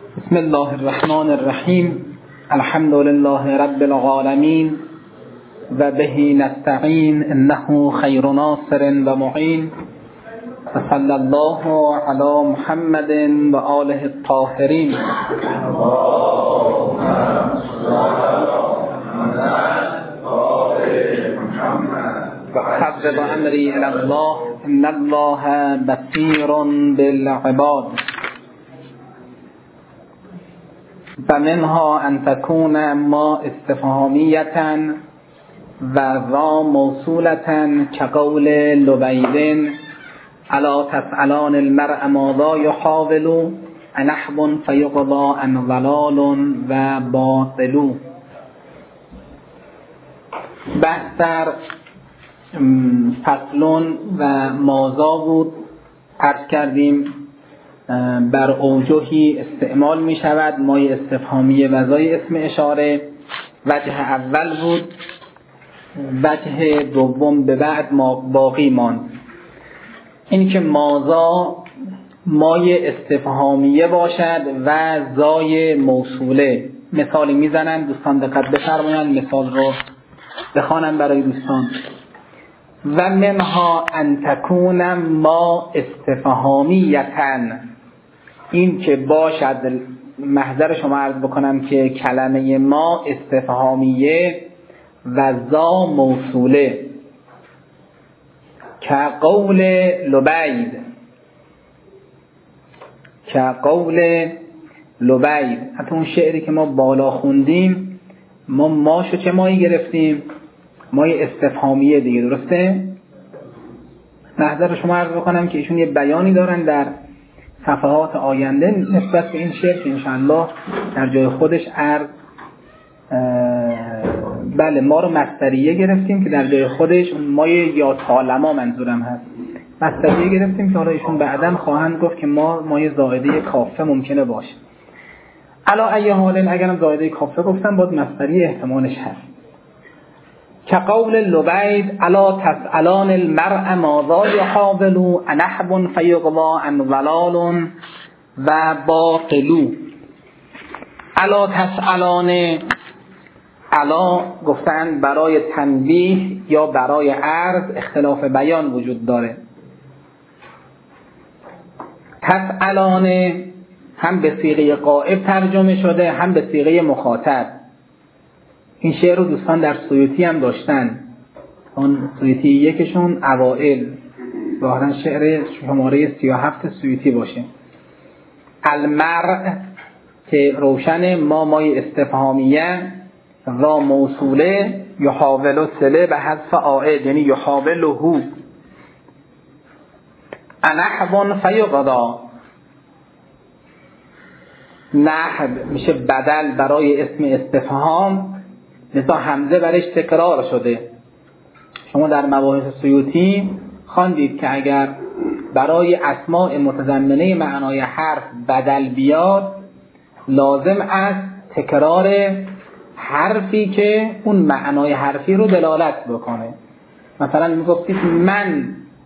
بسم الله الرحمن الرحیم. الحمد لله رب العالمین و به نستعین انه خیر ناصر و معین و صلی الله علی محمد و آله الطاهرین. و حبب امری الی الله ان الله بصیر بالعباد. و منها ان تكون ما استفهامیتا و ذا موصولتا کقول لبید الا تسألان المرء ماذا يحاول انحب فیقضا عن ضلال و باطل. بحث در فصلون و ماذا بود. عرض کردیم بر اوجهی استعمال می شود مای استفهامی وزای اسم اشاره. وجه اول بود، وجه دوم به بعد ما باقی ماند. این که مازا مای استفهامیه باشد و زای موصوله. مثالی میزنن دوستان، دقت بفرمایند مثال رو بخوانم برای دوستان. و منها ان تکون ما استفهامیتن، این که باشد محضر شما عرض بکنم که کلمه ما استفهامیه و زا موصوله که قول لبید، که قول لبید. حتی اون شعری که ما بالا خوندیم ما ماشو چه مایی گرفتیم؟ مای استفهامیه دیگه، درسته؟ محضر شما عرض بکنم که ایشون یه بیانی دارن در صفحات آینده نسبت به این شعر که انشاءالله در جای خودش عرض بله ما رو مصدریه گرفتیم که در جای خودش مای یا تعلما منظورم هست. مصدریه گرفتیم که حالا ایشون بعداً خواهند گفت که مای زائده کافه ممکنه باشه. علا ای حال اگرم زائده کافه گفتم باید مصدریه احتمالش هست. که قول لبید الا تسألان المرء ماذا يحاول انحب فیقضا عن ضلال و باطل. الا تسألان، الا گفتن برای تنبیه یا برای عرض اختلاف بیان وجود داره. تسألان هم به صیغه غائب ترجمه شده هم به صیغه مخاطب. این شعر رو دوستان در سیوطی هم داشتن. اون سیوطی یکشون اوائل ظاهرا شعر شماره 37 سیوطی باشه. المرء که روشن مای استفهامیه و موصوله یحاول صله به حذف عائد، یعنی یحاوله. انحب فیقضا، نحب میشه بدل برای اسم استفهام، مثلا حمزه برش تکرار شده. شما در مباحث سیوطی خواندید که اگر برای اسماء متضمنه معنای حرف بدل بیاد لازم است تکرار حرفی که اون معنای حرفی رو دلالت بکنه. مثلا میگفتید من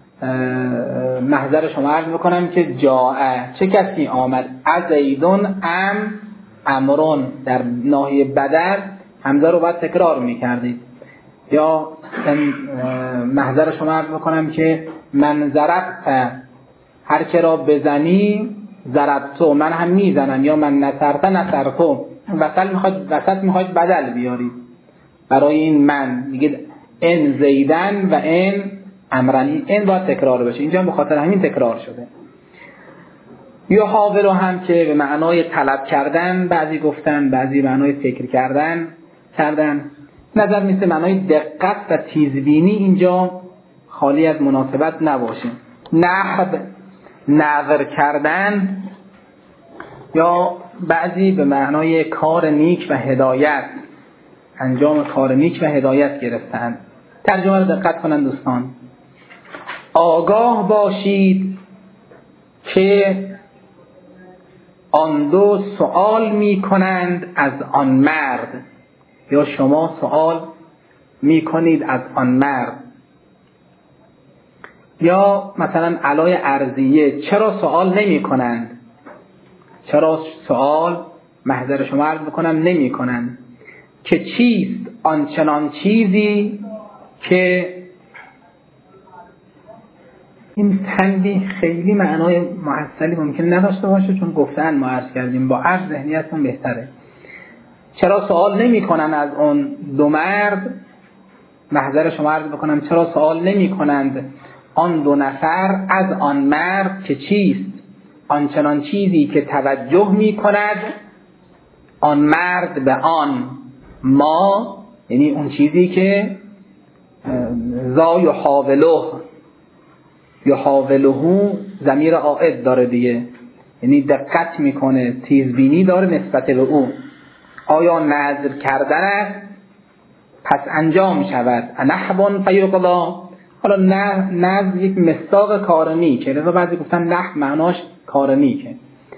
محضر شما عرض بکنم که جاء، چه کسی آمد؟ زیدون امرون، در ناحیه بدل حمزه رو باید تکرار میکردید. یا محضر شما عرض بکنم که من ضربت، هر که را بزنی ضربتو، من هم میزنم. یا من نصرت نصرتو، وسط میخواید بدل بیارید برای این من. میگید ان زیدن و ان امرن، این باید تکرار بشه. اینجا به خاطر همین تکرار شده. یحاول هم که به معنای طلب کردن بعضی گفتن، بعضی معنای فکر کردن. نظر میسته معنای دقت و تیزبینی اینجا خالی از مناسبت نباشه. نحب نظر کردن، یا بعضی به معنای کار نیک و هدایت، انجام کار نیک و هدایت گرفتن. ترجمه رو دقت کنن دوستان. آگاه باشید که آن دو سؤال می کنند از آن مرد، یا شما سؤال می کنید از آن مرد. یا مثلا علای ارضیه، چرا سوال نمی کنند؟ چرا سوال محضر شما عرض بکنم نمی کنند که چیست آنچنان چیزی که این تنبیه خیلی معنای محصلی ممکن نداشته باشه، چون گفتن ما عرض کردیم با عرض ذهنیتون بهتره. چرا سوال نمی کنن از اون دو مرد، محضر شما عرض بکنم چرا سوال نمی کنند آن دو نفر از آن مرد که چیست آنچنان چیزی که توجه می کند آن مرد به آن ما، یعنی اون چیزی که ذا یحاوله ضمیر عائد داره دیگه، یعنی دقت میکنه، تیزبینی داره نسبت به او. آیا نظر کردن است پس انجام شود نحو فیقضا. حالا نظر یک مصداق کار نیکه، لذا بعضی گفتن نحو معناش کار نیکه،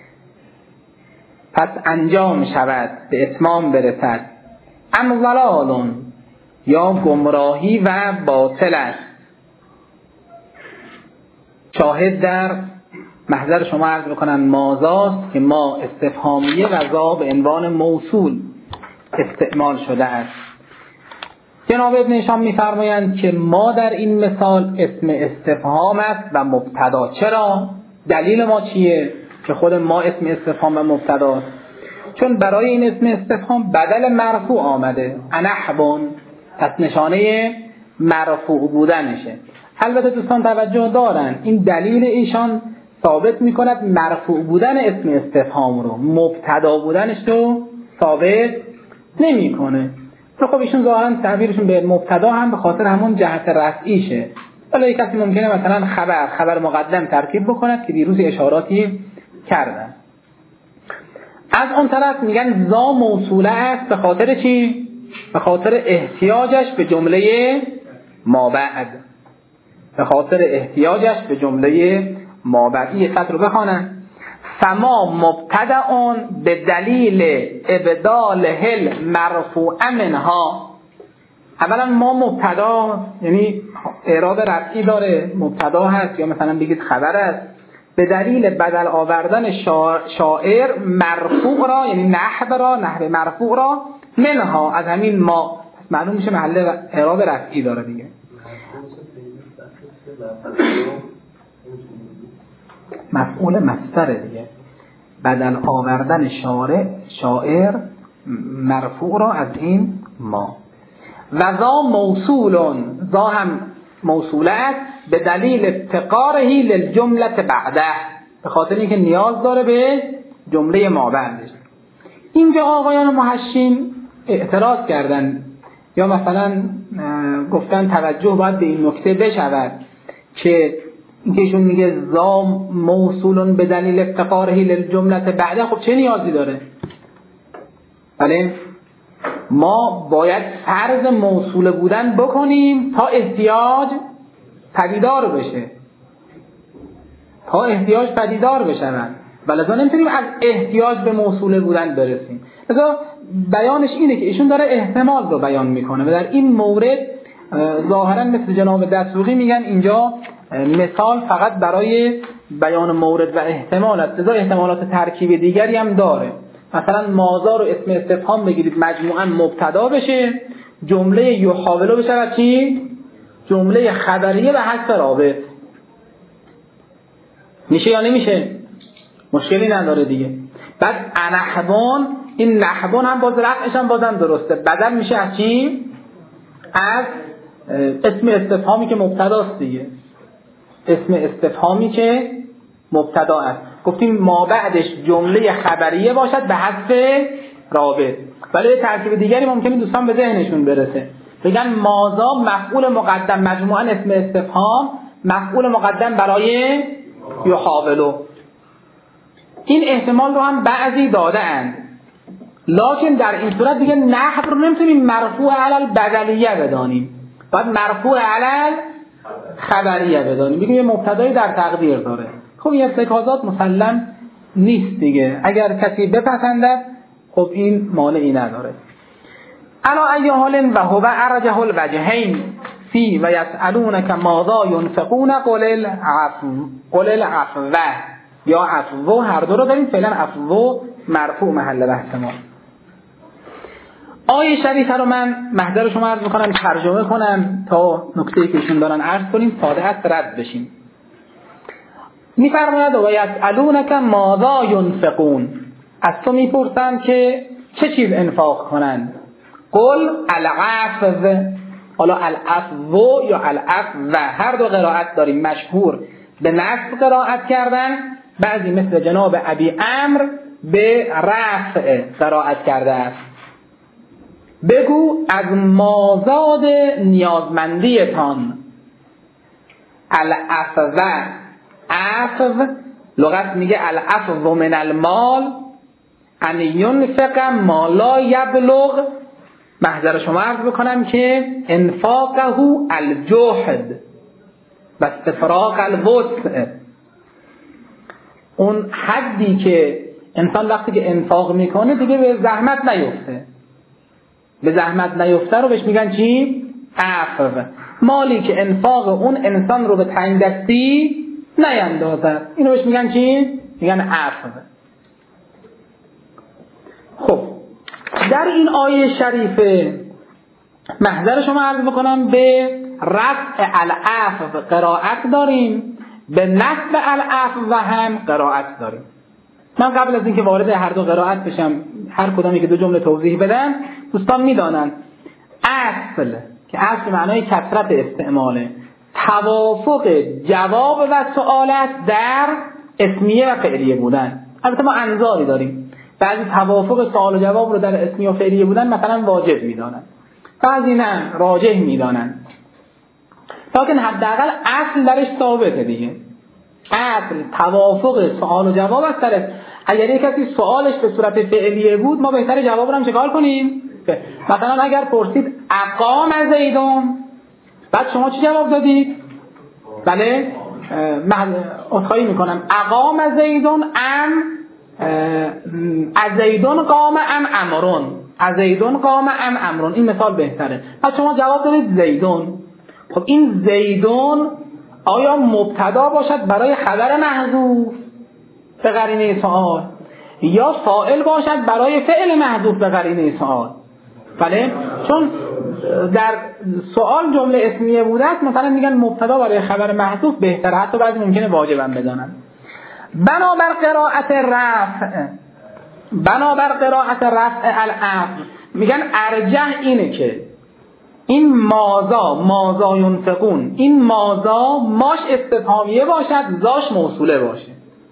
پس انجام شود به اتمام برسد. ام ضلال یا گمراهی و باطل است. شاهد در محضر شما عرض بکنن مازاست که ما استفهامیه و ذا به عنوان موصول استعمال شده است. جناب ابن هشام می‌فرمایند که ما در این مثال اسم استفهام است و مبتدا. چرا؟ دلیل ما چیه که خود ما اسم استفهام و مبتداست؟ چون برای این اسم استفهام بدل مرفوع آمده، انحبون، پس نشانه مرفوع بودنشه. البته دوستان توجه دارن این دلیل ایشان ثابت میکند مرفوع بودن اسم استفهام رو، مبتدا بودنش رو ثابت نمیکنه. خب ایشون ظاهرا تعبیرشون به مبتدا هم به خاطر همون جهت رفعیشه. حالا یک کسی ممکنه مثلا خبر مقدم ترکیب بکند که دیروز اشاراتی کردن. از اون طرف میگن ذا موصوله است به خاطر چی؟ به خاطر احتیاجش به جمله ما بعد، به خاطر احتیاجش به جمله ما بعد. این خط رو بخوانن. فما مبتدأ به دلیل ابدال هل مرفوع منها. اولا ما مبتدا یعنی اعراب رفعی داره، مبتدا هست، یا مثلا بگید خبر است، به دلیل بدل آوردن شاعر مرفوع را، یعنی نحو مرفوع را منها، از همین ما، پس معلوم میشه محل اعراب رفعی داره دیگه. مفعول مصدر دیگه، بدل آوردن شاعر مرفوع را از این ما. و ذا موصول، ذا هم موصوله است به دلیل افتقارهی للجمله بعده، به خاطر اینکه نیاز داره به جمله ما بعدش. اینجا آقایان محشین اعتراض کردن یا مثلا گفتن توجه باید به این نکته بشود که اینکهشون میگه ذا موصول به دلیل افتقارهی للجمله بعده، خب چه نیازی داره؟ بله ما باید فرض موصول بودن بکنیم تا احتیاج پدیدار بشه، تا احتیاج پدیدار بشن، ولذا نمیتونیم از احتیاج به موصول بودن برسیم. لذا بیانش اینه که ایشون داره احتمال رو بیان میکنه و در این مورد ظاهرا مثل جناب دسوقی میگن اینجا مثال فقط برای بیان مورد و احتمال است، لذا احتمالات ترکیب دیگری هم داره. مثلا مازا رو اسم استفهام بگیرید مجموعاً مبتدا بشه، جمله یحاولو بشه و چی؟ جمله خبریه به حذف رابط. میشه یا نمیشه؟ مشکلی نداره دیگه. بعد انحبون، این نحبون هم باز رفعش هم بازم درسته، بدل میشه از چی؟ از اسم استفهامی که مبتداست دیگه، اسم استفهامی که مبتدا است. گفتیم ما بعدش جمله خبریه باشد به حذف رابط. ولی ترکیب دیگری ممکنه دوستان به ذهنشون برسه، بگن مازا مفعول مقدم، مجموعاً اسم استفهام مفعول مقدم برای یحاولو. این احتمال رو هم بعضی داده اند، لکن در این صورت دیگه نحو رو نمیتونیم مرفوع علی البدلیه بدانیم، باید مرفوع علی خبریه بدانیم، بگیم یه مبتدایی در تقدیر داره. خب این ارتکازات مسلم نیست دیگه، اگر کسی بپسندد خب این مانعی نداره. الا ای حال و هو ارجح الوجهین فی و یسألونک ماذا ينفقون قل العفو یا عفو، هر دو رو داریم. فعلا عفو مرفوع محل بحث ما. آیه شریفه رو من محضر شما عرض میکنم ترجمه کنم تا نکته‌ای که ایشون دارن عرض کنیم ساده است رد بشیم. میفرماید و یسألونک ماذا ینفقون، از تو میپرسند که چه چیز انفاق کنند. قل العفو، حالا العفو یا العفو هر دو قرائت داریم. مشهور به نصب قرائت کردن، بعضی مثل جناب ابی عمرو به رفع قرائت کرده است. بگو از مازاد نیازمندیتان. العفو، عفو لغت میگه العفو من المال ان ینفق ما لا یبلغ. محضر شما عرض بکنم که انفاقه الجهد و استفراغ الوسع، اون حدی که انسان وقتی که انفاق میکنه دیگه به زحمت نیفته، به زحمت نیفته رو بهش میگن چی؟ عفو. مالی که انفاق اون انسان رو به تنگ دستی نیندازد، اینو بهش میگن چی؟ میگن عفو. خب در این آیه شریفه محضر شما عرض بکنم به رفع العفو قرائت داریم، به نصب العفو و هم قرائت داریم. من قبل از اینکه وارد هر دو قرائت بشم هر کدامی که دو جمله توضیح بدم، دوستان میدانند اصل که اصل معنای کثرت استعماله، توافق جواب و سوالات در اسمیه و فعلیه بودن. البته ما انظاری داریم، بعضی توافق سوال و جواب رو در اسمیه و فعلیه بودن مثلا واجب میدانند، بعضی نه راجح میدانند، لیکن حداقل اصل درش ثابته دیگه. اصل توافق سوال و جواب است درش. اگر یک کسی سوالش به صورت فعلیه بود ما بهتره جواب رو هم چکار کنیم؟ مثلا اگر پرسید اقام زیدون، بعد شما چی جواب دادید؟ بله اصخایی میکنم اقام زیدون ام ازیدون قام ام امرون، ازیدون قام ام امرون، این مثال بهتره. پس شما جواب دادید زیدون. خب این زیدون آیا مبتدا باشد برای خبر محذوف به قرینه سوال یا فاعل باشد برای فعل محذوف به قرینه سوال؟ بله، چون در سوال جمله اسمیه بوده است مثلا میگن مبتدا برای خبر محذوف بهتره، حتی بعضی ممکنه واجبم بدانن. بنابر قرائت رفع العفو میگن ارجح اینه که این مازا ینفقون، این مازا ماش استفهامیه باشد، زاش موصوله باشه.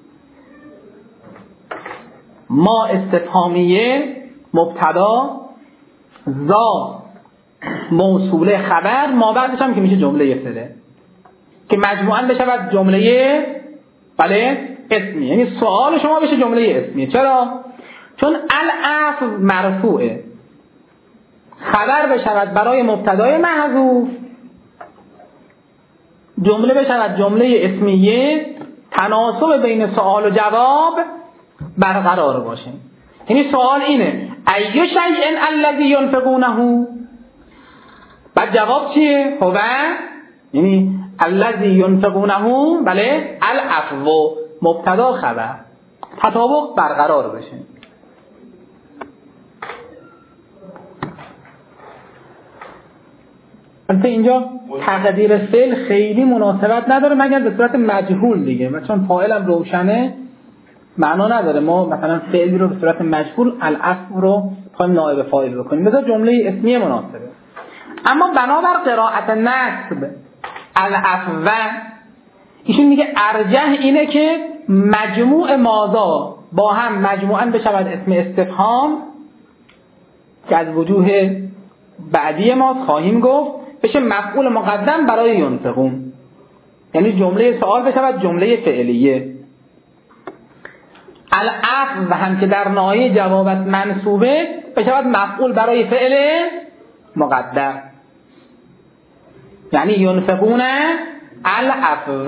ما استفهامیه مبتدا، زا موصوله خبر، ما بعدش هم که میشه جمله فعله که مجموعاً بشه جمله بله اسمی، یعنی سوال شما بشه جمله اسمیه. چرا؟ چون العفو مرفوعه، خبر بشود برای مبتدای محذوف، جمله بشود جمله اسمیه، تناسب بین سوال و جواب برقرار باشه. یعنی سوال اینه ایو شیء الذی ینفقونه، بعد جواب چیه؟ هو، یعنی الذی ینفقونه بله العفو، مبتدا خبر، تطابق برقرار بشه. البته اینجا تقدیر فعل خیلی مناسبت نداره مگر به صورت مجهول دیگه، و چون فاعلم روشنه معنا نداره ما مثلا فعلی رو به صورت مجهول العفو رو خواهیم نائب فاعل بکنیم، مثلا جمله اسمیه مناسبه. اما بنابر قرائت نصب العفو ایشون میگه ارجح اینه که مجموع مازا با هم مجموعاً بشود اسم استفهام که از وجوه بعدی ما خواهیم گفت بشه مفعول مقدم برای ینفقون، یعنی جمله سوال بشود جمله فعلیه. العفو هم که در ناحیه جوابت منصوبه بشود مفعول برای فعل مقدر، یعنی ینفقون العفو،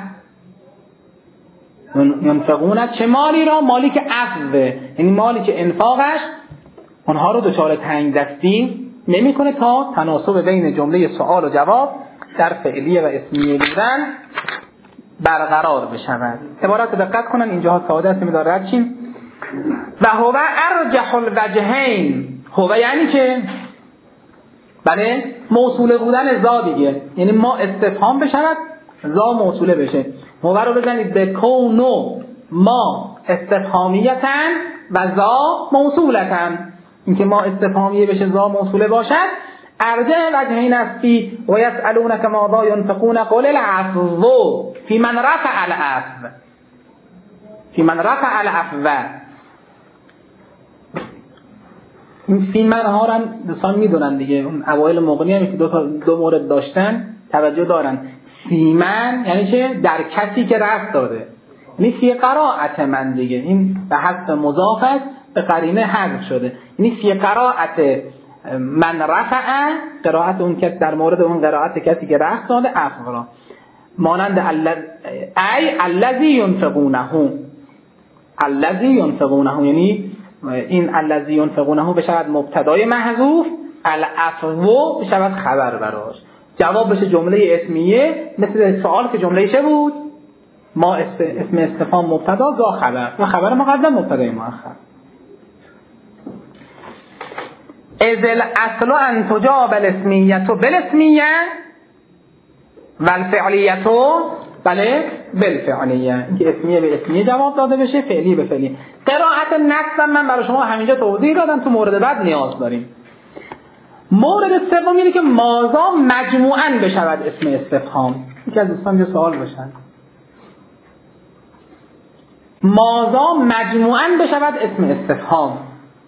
ینفقون چه مالی را؟ مالی که عفوه، یعنی مالی که انفاقش اونها رو دچار تنگ دستی نمی کنه تا تناسب بین جمله سوال و جواب در فعلیه و اسمیه بودن برقرار بشود. عبارت دقت کنن اینجاها ساده است، میذاره رد شیم. و هو ارجح الوجهین، هو یعنی که بله موصوله بودن زا دیگه، یعنی ما استفهام بشود زا موصوله بشه. هو رو بزنید به کونو ما استفهامیتن و زا موصولتن، اینکه ما استفهامیه بشه زا موصوله باشد. ارجع وجهین استی و یسألونک ماذا ینفقون قل العفو فی من رفع العفو، فی من رفع العفو. این فی من ها رو دوستان میدونن دیگه، اون اوایل مغنی هم که دو مورد داشتن توجه دارن. فی من یعنی چه؟ در کسی که رفع داده، یعنی فی قرائت من دیگه، این به حذف مضاف است، به قرینه حذف شده. یعنی فی قرائت من رفع، قرائت اون کس در مورد اون قرائت کسی که رفع داده عفو را، مانند ای الذی ینفقونه، الذی ینفقونه، یعنی این الذی ینفقونه بشود مبتدای محذوف، العفو بشود خبر براش، جواب بشه جمله اسمیه، مثل سوال که جمله چه بود؟ ما اسم استفهام مبتدا زا خبر، و خبر مقدم مبتدای مؤخر. اذ الاصل ان تجاب الاسمیه بالاسمیه والفعلیه بله بالفعلیه، اینکه اسمیه به اسمیه جواب داده بشه، فعلی به فعلی. قرائت نصب من برای شما همینجا توضیح دادم، تو مورد بعد نیاز داریم. مورد سوم اینه که ماذا مجموعاً بشود اسم استفهام. یکی از دوستان یه سوال بشن، ماذا مجموعاً بشود اسم استفهام.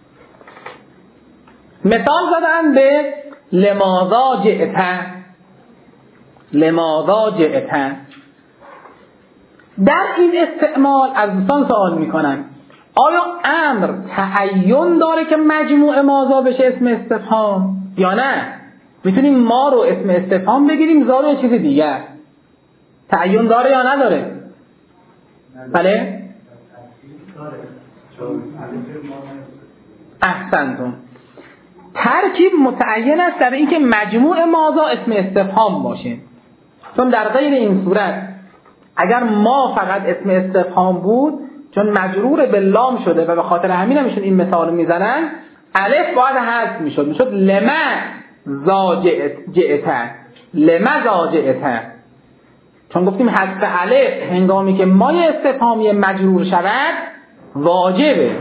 مثال زدن به لماذا جئت، لماذا جئت. در این استعمال از دوستان سوال میکنن آیا امر تعین داره که مجموع ماذا بشه اسم استفهام یا نه؟ میتونیم ما رو اسم استفهام بگیریم، زا رو یه چیز دیگر. تعین داره یا نداره؟ بله؟ احسنتون. ترکیب متعین است در اینکه مجموع ماذا اسم استفهام باشه، چون در غیر این صورت اگر ما فقط اسم استفهام بود، چون مجرور به لام شده و به خاطر همین هم ایشون این مثال میزنن، الف باید حذف میشد لما ذا جئت، لما ذا جئت، چون گفتیم حذف الف هنگامی که مای استفهامی مجرور شود واجبه.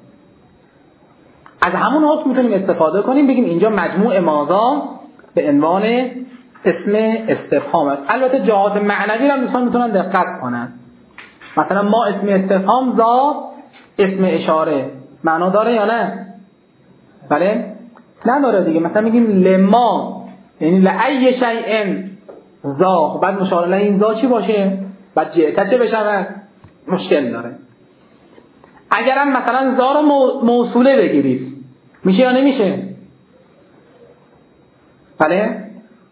از همون حکم میتونیم استفاده کنیم، بگیم اینجا مجموع ماذا به عنوان اسم استفهام است. البته جهات معنوی هم دوستان میتونن دقت کنن. مثلا ما اسم استفهام ذا اسم اشاره معنا داره یا نه؟ بله؟ نداره دیگه. مثلا میگیم لما یعنی لأی شیء ذا، بعد مشاره این ذا چی باشه؟ بعد جئت چه بشه؟ مشکل داره. اگرم مثلا ذا رو موصوله بگیرید میشه یا نمیشه؟ بله؟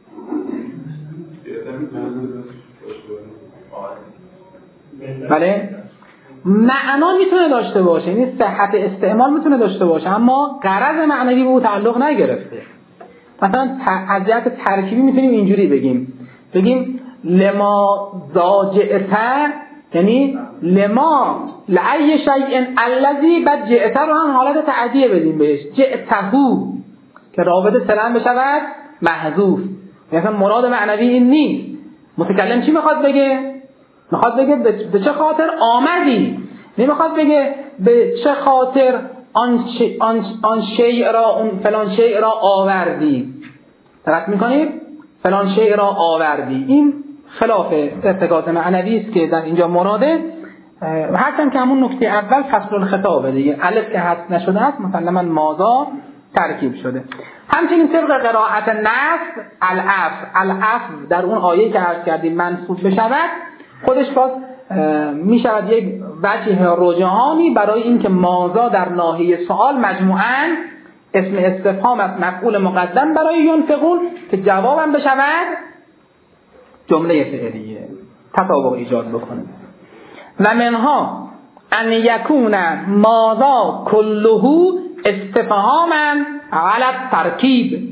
بله؟ معنا میتونه داشته باشه، یعنی صحت استعمال میتونه داشته باشه، اما غرض معنوی به او تعلق نگرفته. مثلا از جهت ترکیبی میتونیم اینجوری بگیم لما ضاجئت، یعنی لما لأی شیء الذی، بعد جئت رو هم حالت تعدیه بدیم بهش، جئتهو که رابطه سلام بشود محذوف. مثلا مراد معنوی این نیست. متکلم چی میخواد بگه؟ میخواد بگه به چه خاطر آمدی، نمیخواد بگه به چه خاطر آن شیء را، اون فلان شیء را آوردی. دقت میکنید؟ فلان شیء را آوردی، این خلاف ارتکاز معنوی است که در اینجا مراده. هرچند که همون نکته اول فصل الخطابه دیگه، الف که حذف نشده است مسلما ماذا ترکیب شده. همچنین طبق قرائت نصب العفو در اون آیه که عرض کردیم منصوب بشود، خودش باز می شود یک وجه رجحانی برای اینکه ماذا در ناحیه سوال مجموعاً اسم استفهام است، مفعول مقدم برای ینفقون، که جوابم بشود جمله فعلیه، تطابق ایجاد بکنه. و منها ان یکون ماذا کله استفهاما علی الترکیب.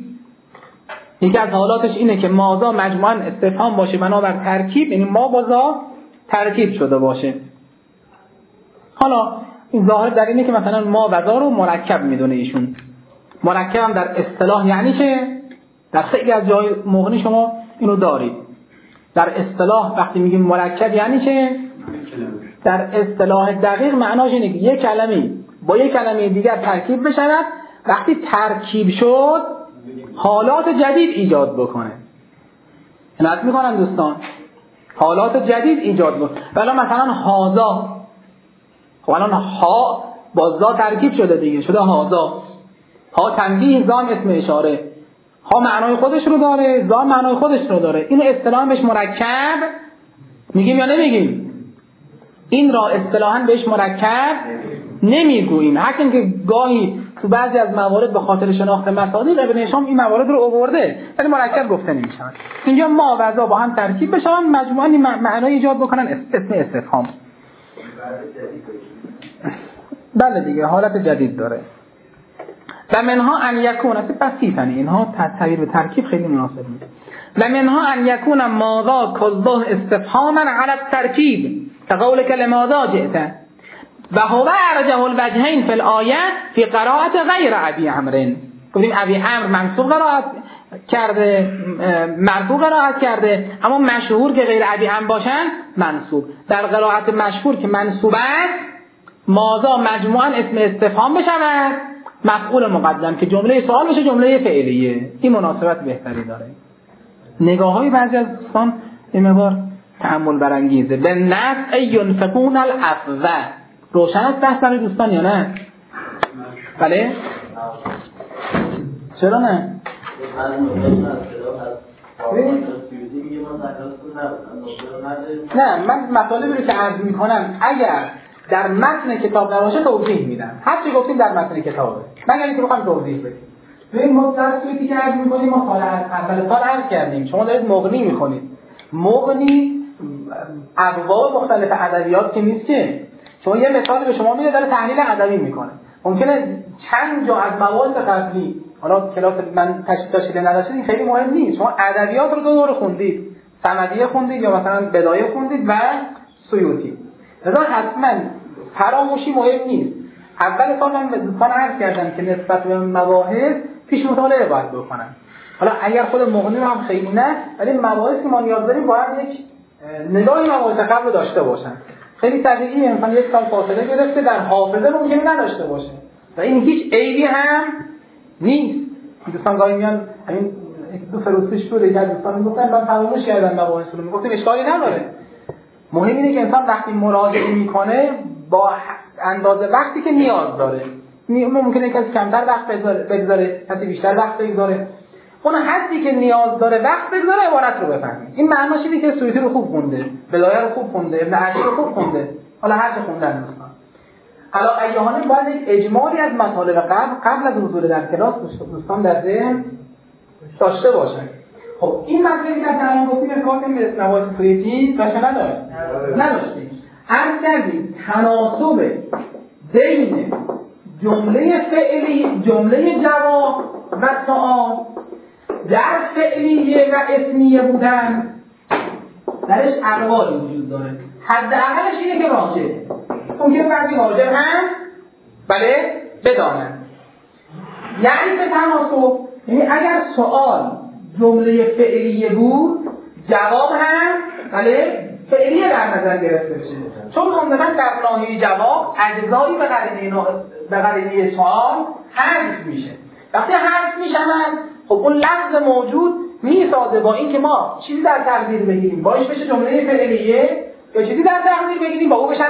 یکی از حالاتش اینه که ماذا مجموعاً استفهام باشه بنابر ترکیب، یعنی ما با ذا ترکیب شده باشه. حالا این ظاهر در اینه که مثلا ما و ذا رو مرکب میدونه ایشون. مرکب هم در اصطلاح یعنی چه؟ در خیلی از جای مغنی شما اینو دارید. در اصطلاح وقتی میگیم مرکب یعنی چه؟ در اصطلاح دقیق معناش اینه که یک کلمه با یک کلمه دیگر ترکیب بشود، وقتی ترکیب شد حالات جدید ایجاد بکنه. عنایت میکنن دوستان؟ حالات جدید ایجاد بکنه. ولی مثلا هازا، خب الان ها با زا ترکیب شده دیگه، شده هازا. ها تنبیه، زا اسم اشاره. ها معنای خودش رو داره، زا معنای خودش رو داره. اینو اصطلاحاً بهش مرکب میگیم یا نمیگیم؟ این را اصطلاحاً بهش مرکب نمیگوییم. حتی که گاهی تو بعضی از موارد به خاطر شناخت مصادیق ابن هشام این موارد رو آورده ولی مرکب گفته نمیشن. اینجا ما و ذا با هم ترکیب بشن، مجموعاً معنای ایجاد بکنن، اسم استفهام. بله دیگه حالت جدید داره. و منها ان یکون، اصلا بسیطن اینها تعبیر به ترکیب خیلی مناسب نیست. و منها ان یکون ماذا کذبه استفهاما علی الترکیب كقولك لماذا جئت و هو ارجح الوجهین فی الآیه فی قراءت غیر ابی عمرو. گفتیم ابی عمرو منصوب قرائت کرده، مرفوع قرائت کرده، اما مشهور که غیر ابی عمرو باشن منصوب. در قرائت مشهور که منصوب است ماذا مجموعاً اسم استفهام بشود، مفعول مقدم که جمله سوال بشه جمله فعلیه. این مناسبت بهتری داره. نگاه‌های بعضی از دوستان این مقدار تأمل برانگیزه. به نفع ینفقون العفو. روشن است بحث برای دوستان یا نه؟ بله؟ چرا نه؟ نه من مطالبی رو که عرض میکنم اگر در متن کتاب نباشه توضیح میدم. هر چی گفتیم در متن کتابه، مگر اینکه بخوام توضیح بدیم. ببین ما در صورتی که عرض میکنیم ما سال اول سال عرض کردیم شما دارید مغنی میخونید. مغنی ابواب مختلف ادبیات که نیست که شما یه مثال به شما میده داره تحلیل ادبی میکنه. ممکنه چند جا از مواد قبلی، حالا کلاس من تشکیل نداشته این خیلی مهم نیست، شما ادبیات رو دور خوندید، صمدیه خوندید یا مثلا بدایه خوندید و سیوطی، لذا حتما فراموشی مهم نیست. اول سال من به دوستان عرض کردم که نسبت به مباحث پیش مطالعه باید بکنن. حالا اگر خود مغنی رو هم خیلی نه، ولی مباحثی که ما نیاز داریم باید یک نگاهی مباحث قبل رو داشته باشن. خیلی طبیعیه انسان یک سال فاصله گرفته در حافظه ممکنه نداشته باشه و این هیچ عیبی هم نیست. دوستان گاهی میان همین دو فروسش بود دیگه دوستان میگفتن من فراموش کردم مباحث رو، میگفتیم اشکالی نداره. مهم اینه که انسان وقتی مراجعه میکنه با اندازه وقتی که نیاز داره، ممکنه کسی کمتر وقت بگذاره، کسی بیشتر وقت بگذاره، اون حدی که نیاز داره وقت بگذاره عبارت رو بفهمه. این معناش اینه که سیوطی رو خوب خونده، بدایه رو خوب خونده، ابن عاشر رو خوب خونده، حالا هر چه خوندن دوستان. حالا ایهانه باید یک اجمالی از مطالب قبل از حضور در کلاس دوستان در ذهن داشته باشن. خب این مسئله که الان گفتیم ارتباط به مباحث سیوطی داشت نداشتیم. عرض کردیم تناسب بین جمله فعلی، جمله جواب و سوال در فعلیه و اسمیه بودن درش اقوالی وجود داره. حداقلش اینه که راجع ممکنه بعضی راجع هم بله بدانن. یعنی به تناسب، یعنی اگر سوال جمله فعلیه بود جواب هم بله فعلیه در نظر گرفته بشه، چون عمدتاً در ناحیه جواب اجزایی به قرینه سوال حذف میشه. وقتی حذف میشن خب اون لفظ موجود میسازه با این که ما چیزی در تقدیر بگیریم باش بشه جمله فعلیه یا چیزی در تقدیر بگیریم با او بشه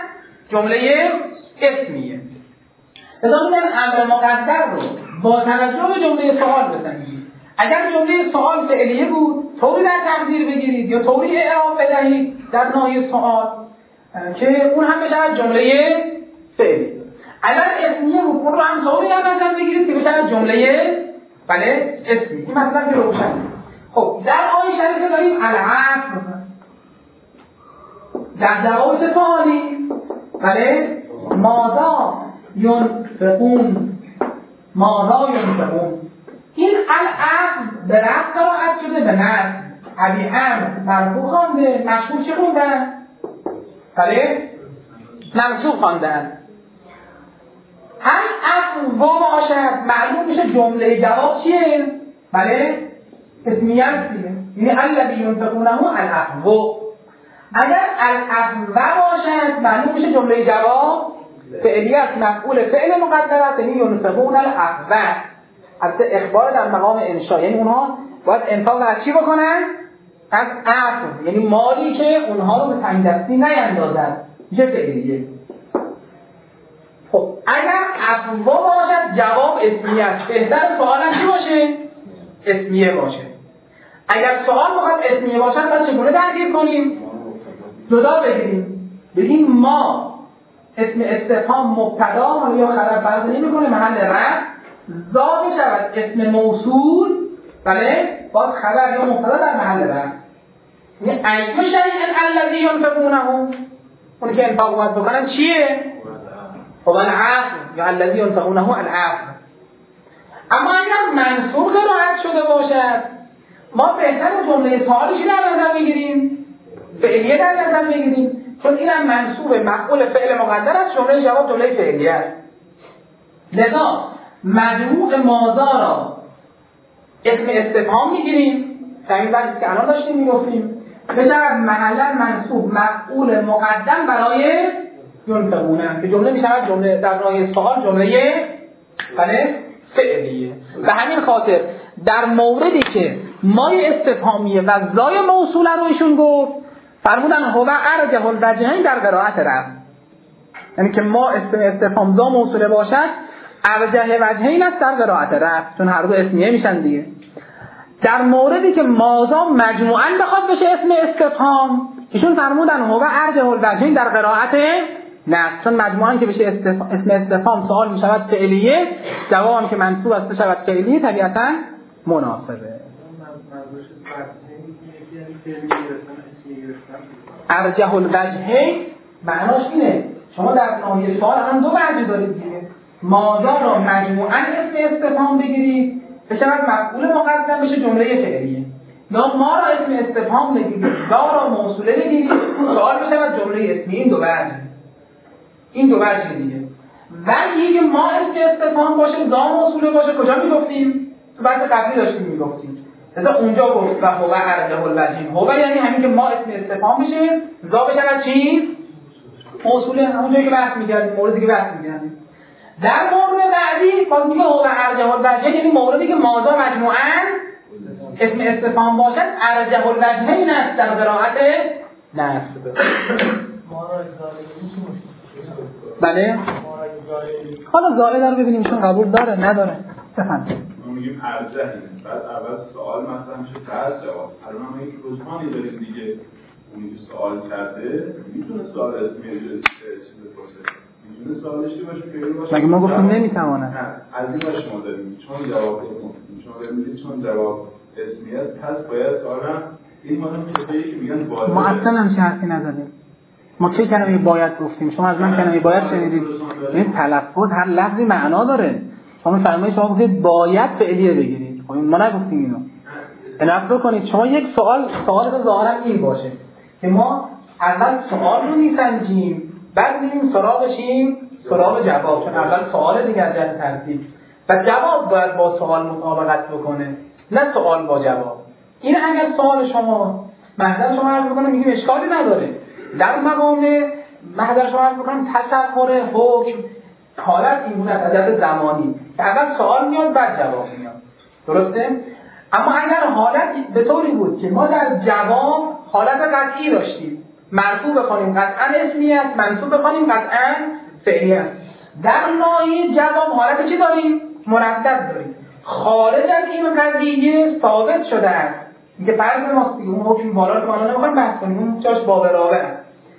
جمله اسمیه. لذا میگن امر مقدر رو با توجه به جمله سوال بزنید. اگر جمله سوال فعلیه بود طوری در تقدیر بگیرید یا طوری اعراب بدهید در ناحیه سوال که اون هم بشه جمله فعلی. اگر اسمیه بود اون رو هم طوری در نظر بگیرید که بشه جمله بله اسمی. این مثلا که روشن. خب در آیه شریفه داریم العفو در جواب سوالی بله ماذا ينفقون این العفو به رفع قرائت شده به نفع. ابی عمرو مرفوع خوانده، مشهور چه خوندن؟ بله منصوب خواندن. هم اصل و باشد معلوم میشه جمله جواب چیه؟ بله اسمیت دیگه، یعنی الذی ينفقونه الاحو. اگر الاحو باشد معلوم میشه جمله جواب فعلیت مفعول فعل مقدر است، یعنی ينفقون الاحو. البته اخبار در مقام انشاء، یعنی اونها باید انفاق از چی بکنن؟ از احو، یعنی مالی که اونها رو به تنگ دستی نیندازد، میشه فعلیه. خب اگر احو باشد جواب اسمیت، بهتر سوالم چی باشه؟ اسمیه باشه. اگر سوال بخواد اسمیه باشد باید چگونه درگیر کنیم؟ جدا بگیریم، بگیم ما اسم استفهام مبتدا یا خبر فرض نمی‌کنه محل رفع، ضا می‌شود اسم موصول، بله باز خبر یا مبتدا در محل رفع. یعنی ایو شیء الذی ينفقونه، اون که انفاق باید بکنن چیه؟ هو العفو یا الذی ينفقونه العفو. اما اگر منصوب قرائت شده باشد ما بهتر جمله سوالی چی در نظر بگیریم؟ فعلیه در نظر بگیریم، چون اینم منصوب مفعول فعل مقدر است، جمله جواب جمله فعلیه است. لذا مجموع ماذا را اسم استفهام میگیریم، همین بحثی که الان داشتیم میگفتیم، بشود محلا منصوب مفعول مقدم برای ينفقونه که جمله میشود جمله در راه سوال جمله بله فعلیه. به همین خاطر در موردی که مای استفهامیه و زای موصوله رو ایشون گفت فرمودن هو ارجح الوجهین در قرائت رفع، یعنی که ما استفهام زا موصوله باشد ارجح وجهین است در قرائت رفع، چون هر دو اسمیه میشن دیگه. در موردی که مازا مجموعاً بخواد بشه اسم استفهام ایشون فرمودن هو ارجح الوجهین در قرائت نفس، چون مجموعاً که بشه اسم استفهام سوال می شود فعلیه، جوابم که منصوب است شود فعلیه، طبیعتاً مناسبه. ارجح الوجهین معناش اینه شما در ناحیه سوال هم دو وجه دارید دیگه، ماذا را مجموعاً اسم استفهام بگیرید بشود مفعول مقدم بشه جمله فعلیه، یا ما را اسم استفهام بگیرید ذا را موصوله بگیرید سوال بشود جمله اسمیه. این دو وجه دیگه. ولی که ما اسم استفهام باشه ذا موصوله باشه کجا میگفتیم؟ تو بحث قبلی داشتیم میگفتیم. مثلا اونجا گفت و هو ارجح الوجهین، هو یعنی همین که ما اسم استفهام میشه ذا بشود چی؟ موصوله، همونجایی که بحث می‌کردیم، موردی که بحث می‌کردیم. در مورد بعدی باز میگه هو ارجح الوجهین، یعنی موردی که ماذا مجموعاً اسم استفهام باشد ارجح الوجهین است در قرائت نصب. بله حالا زائد رو ببینیم چون قبول داره نداره. بفهم ما میگیم ارجحی، بعد اول سوال مثلا میشه بعد جواب. الان ما یک رجحانی داریم دیگه، اونی که سوال کرده میتونه سوال اسمی چیز باشه، میتونه سوال داشته باشه فعلی باشه. مگه ما گفتیم نمیتونه؟ از این باش ما داریم چون جواب شما ببینید چون جواب اسمی است پس باید سوالم این مهم چیزایی که میگن باید. ما اصلا هم حرفی نزدیم. ما چه کلمه باید گفتیم؟ شما از من کلمه باید شنیدید. این تلفظ هر لفظی معنا داره. شما فرمایید شما گفتید باید فعلیه بگیرید. خب ما نگفتیم اینو. عنایت کنید شما یک سوال ظاهرا این باشه که ما اول سوال رو میسنجیم بعد میریم سراغ جواب، چون اول سوال دیگه از جهت ترتیب و جواب باید با سوال مطابقت بکنه نه سوال با جواب. این اگر سوال شما محضر شما عرض بکنه میگیم اشکالی نداره، در مقام محضر شما عرض بکنم تصور حکم حالت این بود از جهت زمانی که اول سوال میاد بعد جواب میاد، درسته؟ اما اگر حالت به طوری بود که ما در جواب حالت قطعی داشتیم، مرفوع بخوانیم قطعا اسمی است، منصوب بخوانیم قطعا فعلی است، در ناحیه جواب حالت چی داریم؟ مردد داریم. خارج از این قضیه ثابت شده است که فرض ماست دیگه، اون حکم بالا رو ما نمیخوایم بحث کنیم، اون جاش باب راوه است.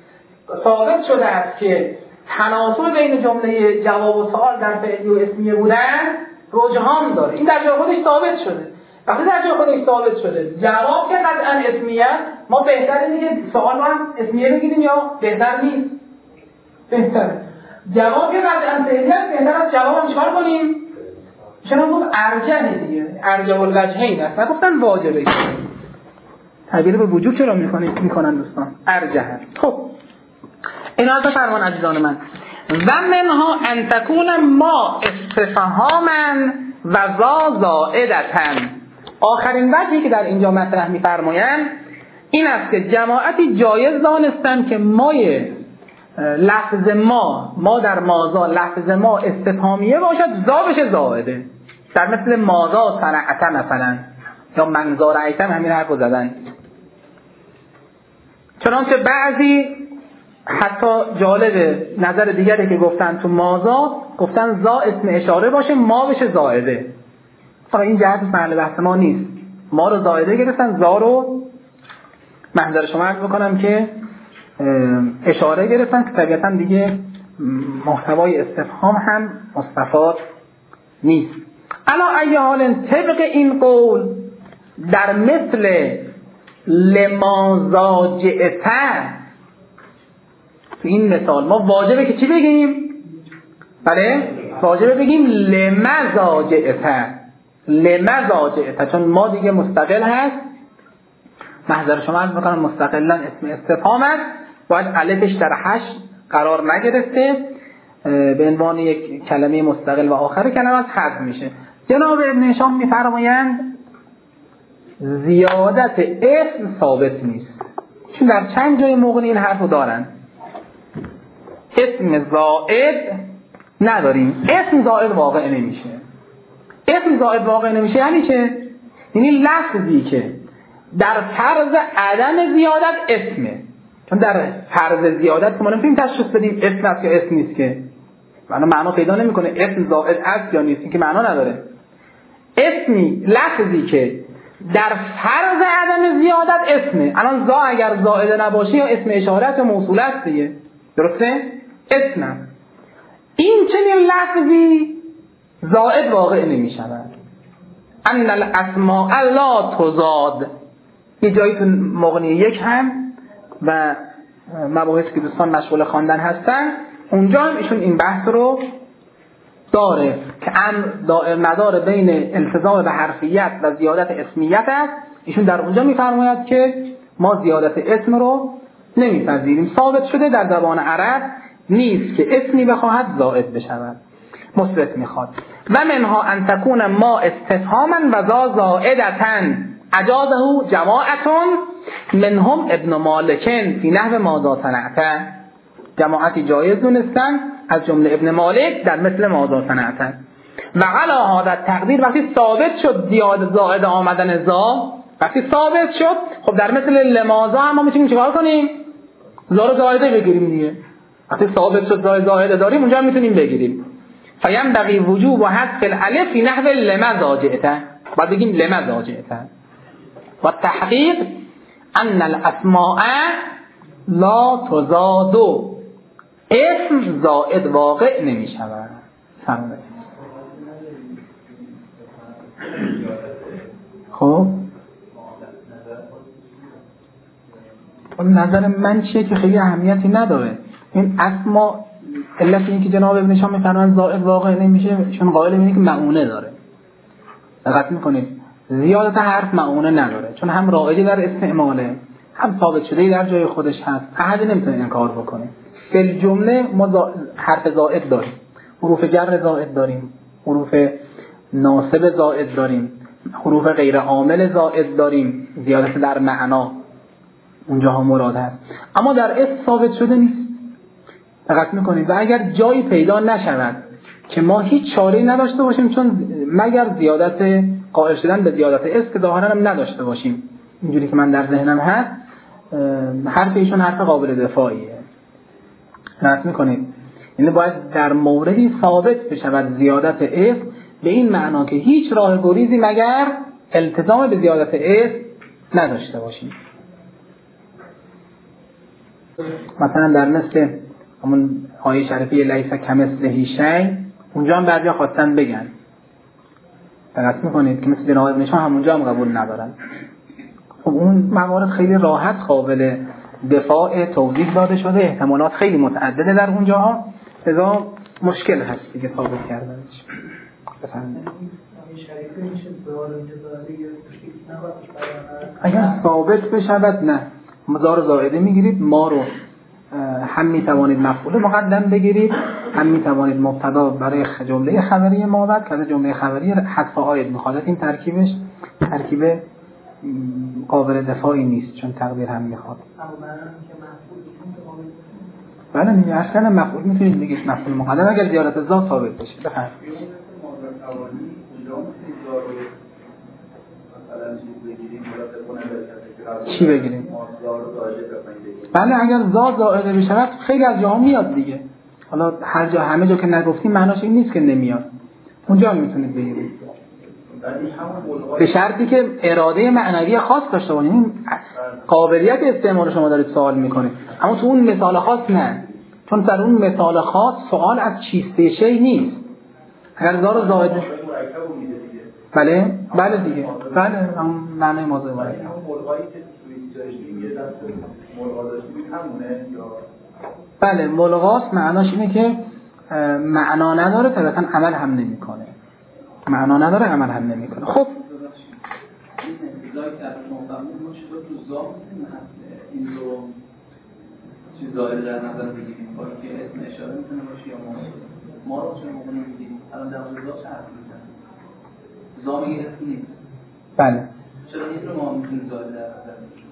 ثابت شده است که تناسب بین جمله جواب و سوال در فعلی و اسمیه بودن رجحان داره. این در جای خودش ثابت شده. وقتی در جای خودش ثابت شده جواب که قطعا اسمیه، ما بهتر اینه که سوال رو هم اسمیه بگیریم یا بهتر نیست؟ بهتره. جواب که قطعا فعلی است، بهتر از جواب هم چکار کنیم؟ چون گفت ارجح دیگه، ارجح الوجهین است، نگفتن واجبه. تعبیر به وجوب چرا میکنن دوستان؟ ارجح. خب این حالت فرمان عزیزان من. و منها ان تکون ما استفهاما و ذا زائدة. آخرین وجهی که در اینجا مطرح می‌فرمایند این است که جماعتی جایز دانستند که لفظ ما در مازا لفظ ما استفهامیه باشد، ذا بشه زائده، در مثل مازا صنعت مثلا یا منظار ایتم همین حرف رو زدن. چنانچه بعضی حتی جالب نظر دیگری که گفتن تو مازا گفتن ذا اسم اشاره باشه ما بشه زائده. فقط این جهت محل بحث ما نیست. ما رو زائده گرفتن، ذا رو محضر شما عرض بکنم که اشاره گرفتن که طبیعتا دیگه محتوای استفهام هم مستفاد نیست. الا ای حال طبق این قول در مثل لما جئت، تو این مثال ما واجبه که چی بگیم؟ بله واجبه بگیم لما جئت، چون ما دیگه مستقل هست، محضر شما عرض میکنم مستقلا اسم استفهام است، باید الفش در حش قرار نگرفته، به عنوان یک کلمه مستقل و آخر کلمه از حذف میشه. جناب ابن هشام میفرمایند زیادت اسم ثابت نیست، چون در چند جای مغنی این حرف رو دارن. اسم زائد نداریم، اسم زائد واقع نمیشه. اسم زائد واقع نمیشه یعنی چه؟ یعنی لفظی که در فرض عدم زیادت اسمه، چون در فرض زیادت ما نمیتونیم تشخیص بدیم اسم است یا اسم نیست، که معنا پیدا نمیکنه اسم زائد است یا نیست، که معنا نداره. اسمی لفظی که در فرض عدم زیادت اسمه. الان ذا اگر زائد نباشه یا اسم اشارت یا موصول است دیگه، درسته؟ اسم است. این چنین لفظی زائد واقع نمیشود. ان الاسماء لا تزاد، یه جایی تو مغنی یک هم و مباحثی که دوستان مشغول خواندن هستن اونجا هم ایشون این بحث رو داره که دائر مدار بین التزام به حرفیت و زیادت اسمیت است. ایشون در اونجا میفرماید که ما زیادت اسم رو نمیپذیریم، ثابت شده در زبان عرب نیست که اسمی بخواهد زائد بشود، مثبت میخواد. و منها ان تکون ما استفهاما و ذا زائدة اجازه جماعتون منهم ابن مالکن فی نحو ماذا صنعت. جماعتی جایز دونستن از جمله ابن مالک در مثل ماذا صنعت. و علی هذا تقدیر وقتی ثابت شد زیاد زائد آمدن ذا، وقتی ثابت شد خب در مثل لماذا هم ما میتونیم چیکار کنیم؟ ذا رو زائده بگیریم دیگه. وقتی ثابت شد ذا زائده داریم اونجا میتونیم بگیریم. فینبغی وجوب و حذف الالف فی نحو لما جئت، بعد بگیم لما جئت. و تحقیق ان الاسماء لا تزاد، اسم زائد واقع نمی شود. خب نظر من چیه که خیلی اهمیتی نداره. این اسما علت این که جناب ابن هشام میفرمایند زائد واقع نمیشه چون قائل اینه که معونه داره. دقت میکنید زیادت حرف معونه نداره، چون هم رایجه در استعماله هم ثابت شده در جای خودش هست، احد نمیتونه انکار بکنه. فی جمله ما حرف زائد داریم، حروف جر زائد داریم، حروف ناصب زائد داریم، حروف غیر عامل زائد داریم، زیادت در معنا اونجاها مراد هست، اما در اسم ثابت شده نیست. دقت میکنید. و اگر جایی پیدا نشود که ما هیچ چاره‌ای نداشته باشیم، چون مگر زیادت قائل شدن به زیادت اسم که ظاهرا هم نداشته باشیم، اینجوری که من در ذهنم هست، حرف ایشون حرف قابل دفاعیه. دقت میکنید. یعنی باید در موردی ثابت بشود زیادت اسم به این معنا که هیچ راه گریزی مگر التزام به زیادت اسم نداشته باشیم. مثلا در مثل همون آیه شریفه لیس کمثله شیء، اونجا هم بعضیا خواستن بگن، دقت میکنید که مثل جناب ابن هشام همونجا هم قبول ندارن. خب اون موارد خیلی راحت قابل دفاع توضیح داده شده، احتمالات خیلی متعدده در اونجاها، لذا مشکل هست دیگه ثابت کردنش. بفرمایید. اگر ثابت بشود نه، مزار زائده میگیرید، ما رو هم میتوانید مفعول مقدم بگیرید، هم میتوانید مبتدا برای جمله خبری ما بعد که جمله خبری حذف عاید میخواد. این ترکیبش ترکیب قابل دفاعی نیست چون تقدیر هم میخواد. بله دیگه اصلا مفعول میتونید بگید مفعول مقدم اگر زیادت ذات ثابت بشه. بفرمایید. چی بگیریم؟ بله اگر زاد زائده بشود خیلی از جاها میاد دیگه. حالا هر جا همه جا که نگفتیم معناش این نیست که نمیاد. اونجا میتونید بگیرید. به شرطی که اراده معنوی خاص داشته باشید. قابلیت استعمال شما دارید سوال میکنید. اما تو اون مثال خاص نه. چون در اون مثال خاص سوال از چیسته شی نیست. اگر زار زائده بله دیگه. بله هم معنی موضوع مرکب. بله ملغاست معناش اینه که معنا نداره طبعا عمل هم نمیکنه. معنا نداره عمل هم نمیکنه. خب این انتظاری که از محتمل ما شده تو ذات این رو چیزایی در نظر بگیریم با که اسم اشاره میتونه باشه یا ما رو چه موقع نمیگیریم الان در مورد ذات چه حرف میزنیم ذات میگه اسم نیست. بله چرا این رو ما میتونیم ذات در نظر بگیریم؟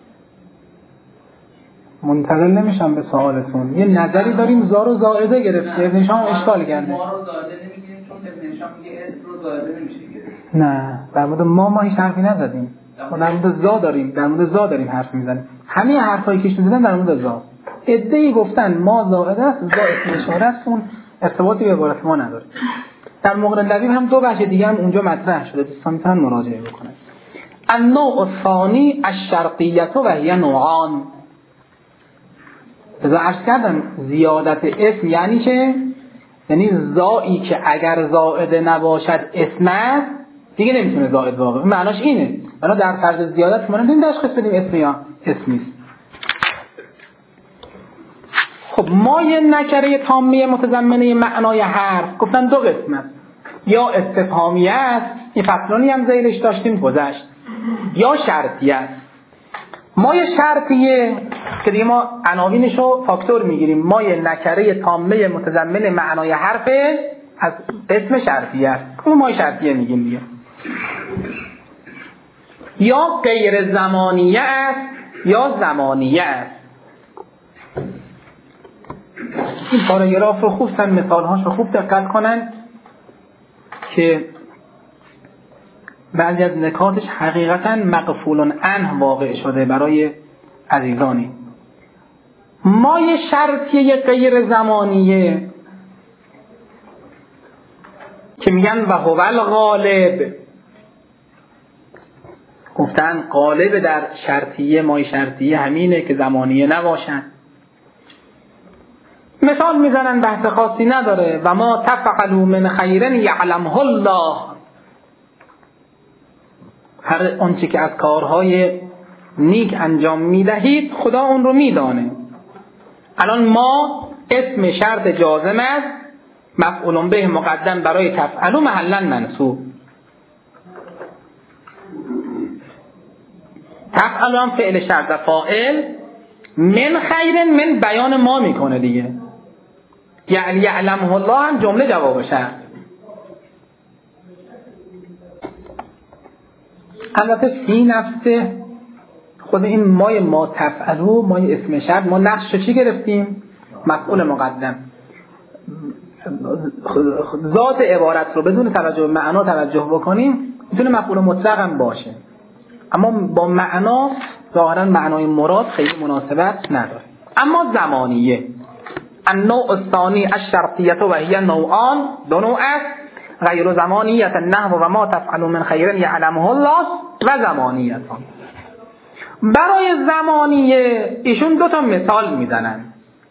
منتقل نمیشم به سوالتون. یه نظری داریم زار و زائده گرفته ابن هشام اشکال کرده. ما رو زائده نمیگیریم چون ابن هشام میگه اسم رو زائده نمیشه گرفت. نه در مورد ما هیچ حرفی نزدیم. ما در مورد زا داریم حرف میزنیم. همه حرفایی که میزنن در مورد زاست. ادعی گفتن ما زائده است زا اسم اشاره است اون ارتباطی به عبارت ما نداره. در مغرب لبیب هم دو بحث دیگه هم اونجا مطرح شده دوستان میتونن مراجعه بکنن. النوع الثانی الشرطیه و هي نوعان. از عرض کردم زیادت اسم یعنی چه؟ یعنی زایی که اگر زائد نباشد اسم است دیگه نمیتونه زائد واقع. معناش اینه. حالا در فرض زیادت ما نمیتونیم تشخیص بدیم اسم یا اسم نیست. خب ما یه نکره تامه متضمنه معنای حرف گفتن دو قسم است. یا استفهامیه است، این فصلانی هم زیرش داشتیم گذشت، یا شرطیه است. ما یه شرطیه که دیگه ما عناوینشو فاکتور میگیریم. ما یه نکره تامه متضمن معنای حرف از اسم شرطیه است. اون ما شرطیه میگیم دیگه. یا غیر زمانیه است یا زمانیه است. این پاراگراف رو خوب مثالهاش رو خوب دقت کنن که بعضی از نکاتش حقیقتا مغفول عنه واقع شده برای عزیزانی. ما یه شرطیه غیر زمانیه که میگن و هو الغالب. گفتن غالب در شرطیه مای شرطیه همینه که زمانیه نباشن. مثال میزنن بحث خاصی نداره. و ما تفعلوا من خیر یعلمه الله. هر آنچه که از کارهای نیک انجام میدهید خدا اون رو میدانه. الان ما اسم شرط جازم است مفعول به مقدم برای تفعلوا محلا منصوب. تفعلوا هم فعل شرط فاعل من خیر من بیان ما میکنه دیگه. یعنی یعلمه الله هم جمله جواب شرط. البته فی نفسه خود این مای ما تفعلوا مای اسم شرط ما نقش چی گرفتیم؟ مفعول مقدم. ذات عبارت رو بدون توجه به معنا توجه بکنیم میتونه مفعول مطلق هم باشه اما با معنا ظاهرا معنای مراد خیلی مناسبت نداره. اما زمانیه النوع الثانی الشرطیه و هي نوعان دو نوع است. غیر زمانیه النحو و ما تفعلوا من خیر یعلمه الله و زمانیه. برای زمانیه ایشون دو تا مثال میزنن.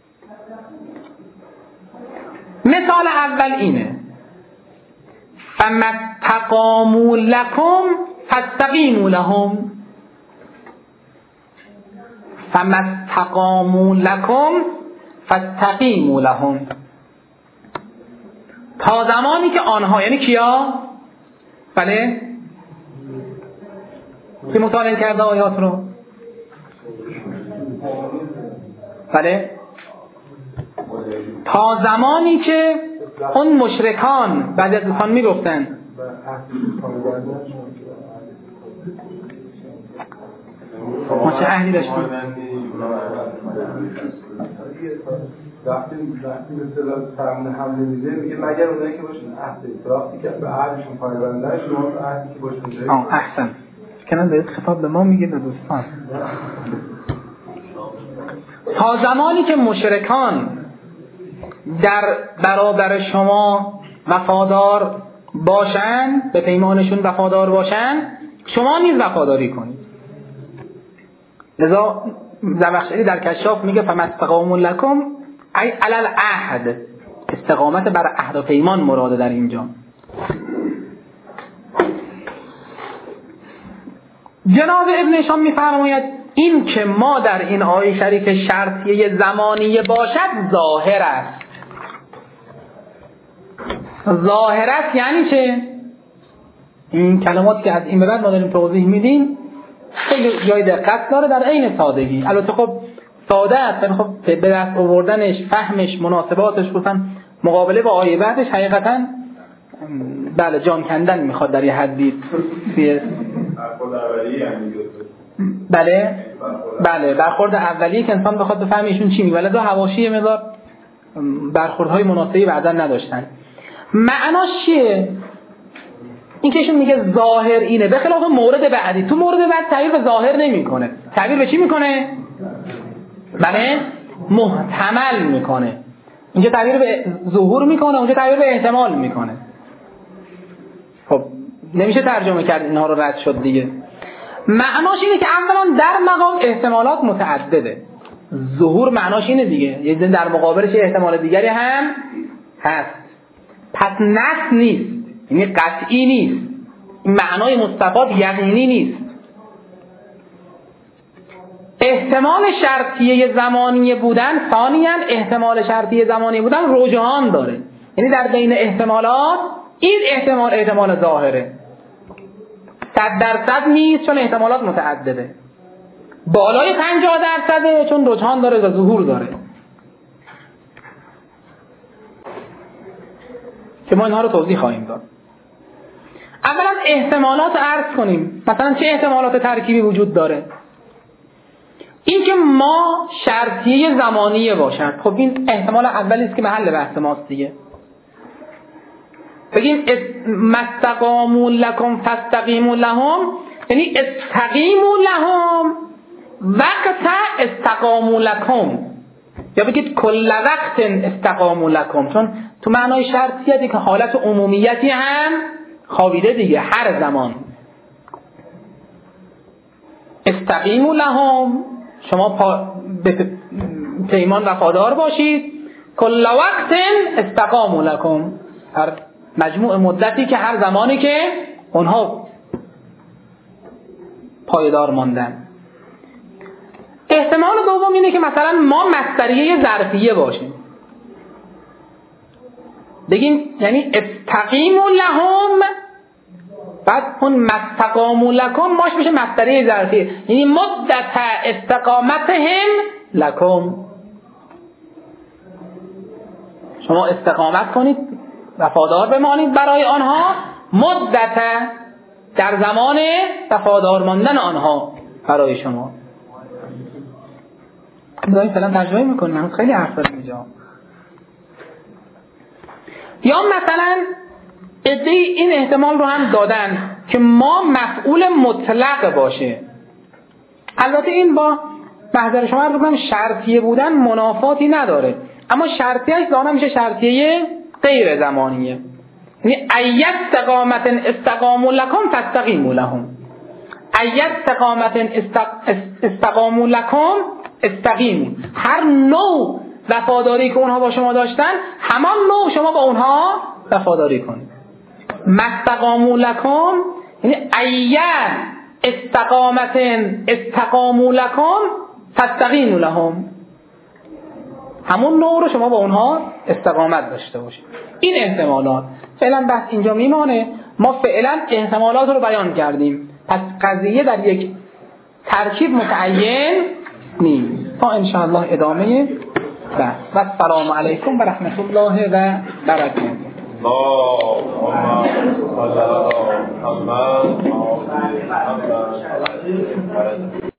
مثال اول اینه فما استقاموا لكم فاستقیموا لهم. فما استقاموا لكم فاستقیموا لهم. تا زمانی که آنها یعنی کیا؟ بله که مطالعه کرده آیات رو. بله تا زمانی که اون مشرکان بعد از دوستان میگفتن ما چه عهدی داشتیم؟ وقتی مثلا فرمون حمله میده میگه مگر اونایی که باشون عهد اطلاقی که به عهدشون پایبندن شما به عهدی که باشون دارید. احسن. کنن دارید خطاب به ما میگه به دوستان. تا زمانی که مشرکان در برابر شما وفادار باشن، به پیمانشون وفادار باشن، شما نیز وفاداری کنید. لذا زمخشری در کشاف میگه فمستقاموا لکم ای علی العهد، استقامت بر عهد و پیمان مراده در اینجا. جناب ابن هشام میفرماید این که ما در این آیه شریف شرطیه زمانیه باشد ظاهر است. ظاهر است یعنی چه؟ این کلماتی که از این به بعد ما داریم توضیح میدیم خیلی جای دقت داره در عین سادگی. البته خب ساده است، ولی خب به دست آوردنش، فهمش، مناسباتش، گفتن مقابله با آیه بعدش حقیقتا بله جان کندن میخواد در یه حدی. بله برخورد اولیه که انسان بخواد بفهمه ایشون چی میگه، ولی حواشی مقدار برخوردهای مناسبی بعدا نداشتن. معناش چیه؟ این که ایشون میگه ظاهر اینه، به خلاف مورد بعدی. تو مورد بعد تعبیر به ظاهر نمیکنه، تعبیر به چی میکنه؟ بله محتمل میکنه. اینجا تعبیر به ظهور میکنه، اونجا تعبیر به احتمال میکنه. خب نمیشه ترجمه کرد اینها رو رد شد دیگه. معناش اینه که اولا در مقام احتمالات متعدده. ظهور معناش اینه دیگه، یه در مقابلش احتمال دیگری هم هست. پس نص نیست، یعنی قطعی نیست. این معنای مستفاد یقینی نیست. احتمال شرطیه زمانی بودن، ثانیاً احتمال شرطیه زمانی بودن رجحان داره. یعنی در بین احتمالات این احتمال ظاهره، 100% نیست چون احتمالات متعدده. بالای 50% چون رجحان داره و ظهور داره. که ما اینها رو توضیح خواهیم داد. اولا احتمالات عرض کنیم. مثلا چه احتمالات ترکیبی وجود داره؟ این که ما شرطیه زمانیه باشد. خب این احتمال اولی است که محل بحث ماست دیگه. بگیم مستقاموا لکم فاستقیموا لهم، یعنی استقیموا لهم وقت استقاموا لکم، یا بگید کل وقت استقاموا لکم، چون تو معنای شرطیه که حالت عمومیتی هم خوابیده دیگه، هر زمان. استقیموا لهم، شما به پیمان وفادار باشید. کل وقت استقاموا لکم، هر مجموع مدتی که هر زمانی که اونها پایدار ماندن. احتمال دوم اینه که مثلا ما مصدریه ظرفیه باشیم، بگیم یعنی استقیموا لهم، بعد اون مستقاموا لکم ماش میشه مصدریه ظرفیه، یعنی مدت استقامتهم لکم. شما استقامت کنید، وفادار بمانید برای آنها، مدت در زمان وفادار ماندن آنها برای شما. داریم فعلا ترجمه میکنیم، خیلی حرف داریم اینجا. یا مثلا ادعای این احتمال رو هم دادن که ما مفعول مطلق باشه. البته این با محضر شما رو بگم شرطیه بودن منافاتی نداره، اما شرطیه ظاهرا میشه شرطیه غیر زمانیه. یعنی ایت استقامت استقاموا لکم فاستقیموا لهم، ایت استقامت استقاموا لکم استقیموا. هر نوع وفاداری که اونها با شما داشتن، همان نوع شما با اونها وفاداری کنید. مستقاموا لکم یعنی ایت استقامت استقاموا لکم فاستقیموا لهم، همون نوع رو شما با اونها استقامت داشته باشید. این احتمالات فعلا بحث اینجا میمانه. ما فعلا احتمالات رو بیان کردیم، پس قضیه در یک ترکیب متعین نیست. تا انشاءالله ادامه بس و السلام علیکم و رحمت الله و برکاته. اللهم صل علی محمد